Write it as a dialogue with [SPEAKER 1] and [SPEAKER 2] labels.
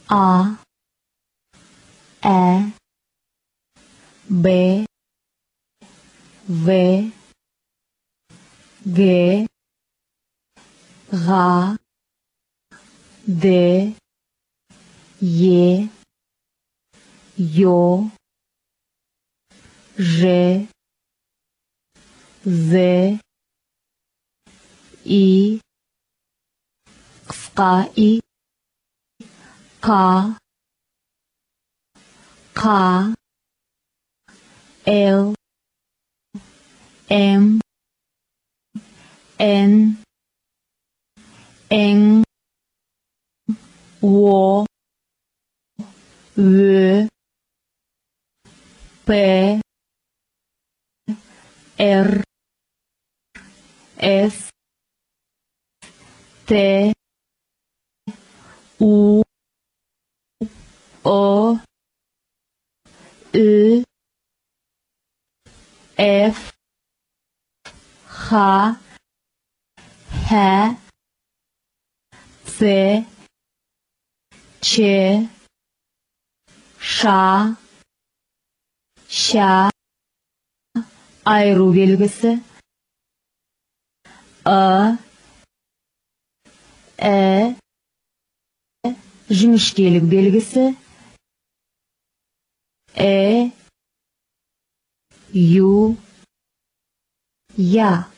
[SPEAKER 1] A, E, B, V, G, H, D, J, J, Ž, Z, I, қысқа И, К, L, M, N, Ң, О, Ø, P, R, S, T, U, O, U, F, H, H, C, Ч, Ш, Щ, айыру белгісі, Ә, жіңішкелік белгісі, Ю, Я.